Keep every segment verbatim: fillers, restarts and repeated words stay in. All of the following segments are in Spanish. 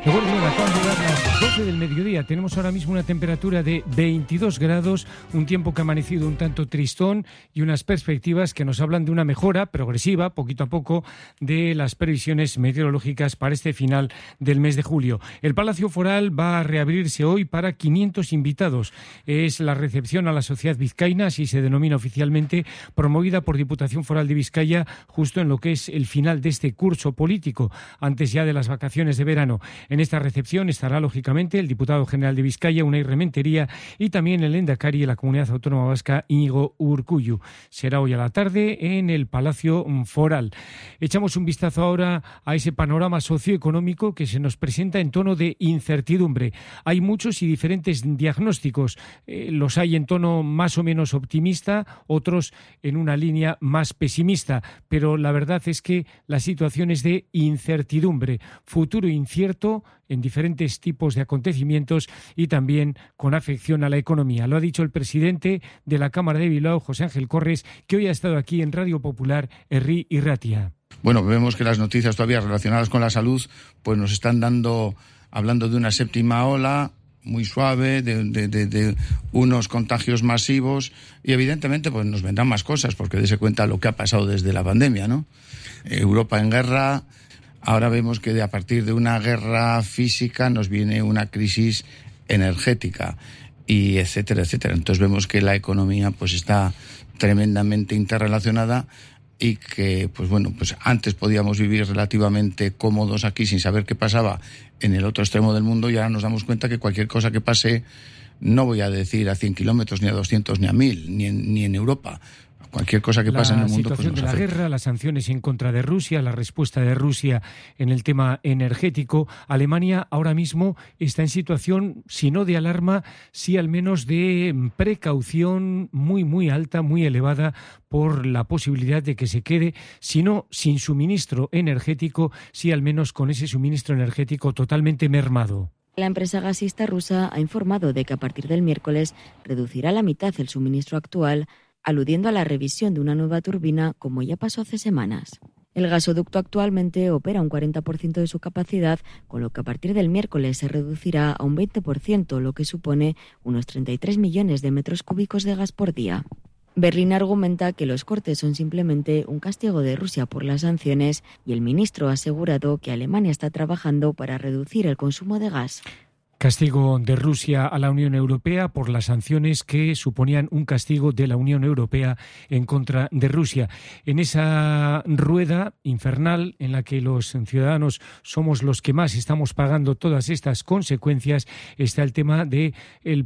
Recuerden, acaban de dar las doce del mediodía. Tenemos ahora mismo una temperatura de veintidós grados, un tiempo que ha amanecido un tanto tristón y unas perspectivas que nos hablan de una mejora progresiva, poquito a poco, de las previsiones meteorológicas para este final del mes de julio. El Palacio Foral va a reabrirse hoy para quinientos invitados. Es la recepción a la sociedad vizcaína, así se denomina oficialmente, promovida por Diputación Foral de Vizcaya justo en lo que es el final de este curso político, antes ya de las vacaciones de verano. En esta recepción estará, lógicamente, el diputado general de Vizcaya, Unai Rementería, y también el lehendakari de la Comunidad Autónoma Vasca, Íñigo Urkullu. Será hoy a la tarde en el Palacio Foral. Echamos un vistazo ahora a ese panorama socioeconómico que se nos presenta en tono de incertidumbre. Hay muchos y diferentes diagnósticos. Eh, los hay en tono más o menos optimista, otros en una línea más pesimista, pero la verdad es que la situación es de incertidumbre, futuro incierto en diferentes tipos de acontecimientos y también con afección a la economía. Lo ha dicho el presidente de la Cámara de Bilbao, José Ángel Corres, que hoy ha estado aquí en Radio Popular, Herri y Ratia. Bueno, vemos que las noticias todavía relacionadas con la salud pues nos están dando, hablando de una séptima ola muy suave, de, de, de, de unos contagios masivos y evidentemente pues nos vendrán más cosas porque dése cuenta lo que ha pasado desde la pandemia, ¿no? Europa en guerra. Ahora vemos que a partir de una guerra física nos viene una crisis energética y etcétera, etcétera. Entonces vemos que la economía pues está tremendamente interrelacionada y que, pues bueno, pues antes podíamos vivir relativamente cómodos aquí sin saber qué pasaba en el otro extremo del mundo y ahora nos damos cuenta que cualquier cosa que pase, no voy a decir a cien kilómetros, ni a doscientos, ni a mil, ni en, ni en Europa. Cualquier cosa que pase en el mundo, pues nos afecta. La situación de la guerra, las sanciones en contra de Rusia, la respuesta de Rusia en el tema energético. Alemania ahora mismo está en situación, si no de alarma, sí al menos de precaución muy, muy alta, muy elevada por la posibilidad de que se quede, si no sin suministro energético, sí al menos con ese suministro energético totalmente mermado. La empresa gasista rusa ha informado de que a partir del miércoles reducirá a la mitad el suministro actual, aludiendo a la revisión de una nueva turbina, como ya pasó hace semanas. El gasoducto actualmente opera un cuarenta por ciento de su capacidad, con lo que a partir del miércoles se reducirá a un veinte por ciento, lo que supone unos treinta y tres millones de metros cúbicos de gas por día. Berlín argumenta que los cortes son simplemente un castigo de Rusia por las sanciones y el ministro ha asegurado que Alemania está trabajando para reducir el consumo de gas. Castigo de Rusia a la Unión Europea por las sanciones que suponían un castigo de la Unión Europea en contra de Rusia. En esa rueda infernal en la que los ciudadanos somos los que más estamos pagando todas estas consecuencias está el tema de el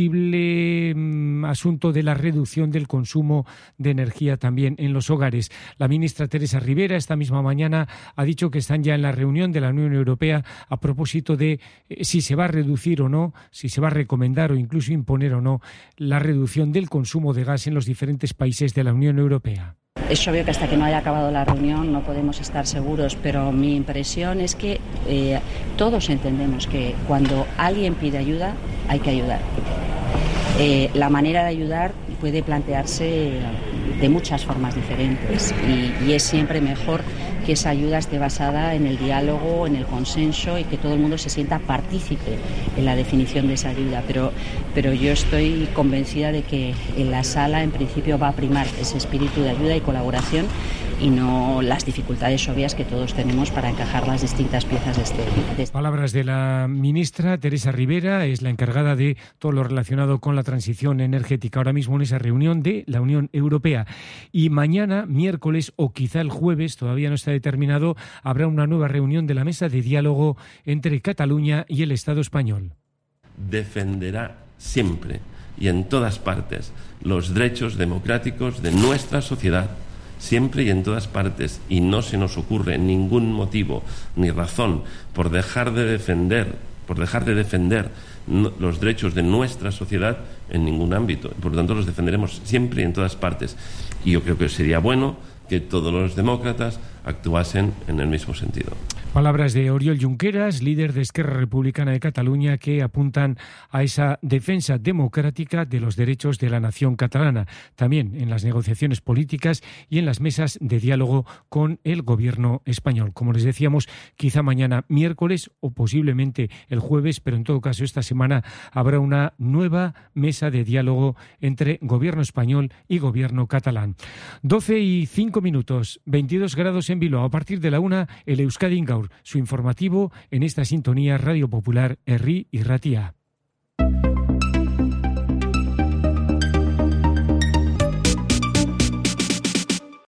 posible mm, asunto de la reducción del consumo de energía también en los hogares. La ministra Teresa Ribera esta misma mañana ha dicho que están ya en la reunión de la Unión Europea a propósito de eh, si se va a reducir reducir o no, si se va a recomendar o incluso imponer o no la reducción del consumo de gas en los diferentes países de la Unión Europea. Es obvio que hasta que no haya acabado la reunión no podemos estar seguros, pero mi impresión es que eh, todos entendemos que cuando alguien pide ayuda hay que ayudar. Eh, la manera de ayudar puede plantearse de muchas formas diferentes y, y es siempre mejor que esa ayuda esté basada en el diálogo, en el consenso y que todo el mundo se sienta partícipe en la definición de esa ayuda. Pero, pero yo estoy convencida de que en la sala en principio va a primar ese espíritu de ayuda y colaboración y no las dificultades obvias que todos tenemos para encajar las distintas piezas de este, de este. Palabras de la ministra Teresa Ribera, es la encargada de todo lo relacionado con la transición energética ahora mismo en esa reunión de la Unión Europea. Y mañana, miércoles o quizá el jueves, todavía no está determinado, habrá una nueva reunión de la mesa de diálogo entre Cataluña y el Estado español. Defenderá siempre y en todas partes los derechos democráticos de nuestra sociedad, siempre y en todas partes, y no se nos ocurre ningún motivo ni razón por dejar de defender, por dejar de defender no, los derechos de nuestra sociedad en ningún ámbito. Por lo tanto, los defenderemos siempre y en todas partes. Y yo creo que sería bueno que todos los demócratas actuasen en el mismo sentido. Palabras de Oriol Junqueras, líder de Esquerra Republicana de Cataluña, que apuntan a esa defensa democrática de los derechos de la nación catalana, también en las negociaciones políticas y en las mesas de diálogo con el gobierno español. Como les decíamos, quizá mañana miércoles o posiblemente el jueves, pero en todo caso esta semana habrá una nueva mesa de diálogo entre gobierno español y gobierno catalán. doce y cinco minutos, veintidós grados en Bilbao. A partir de la una, el Euskadi Gaur, su informativo en esta sintonía Radio Popular Herri y Ratia.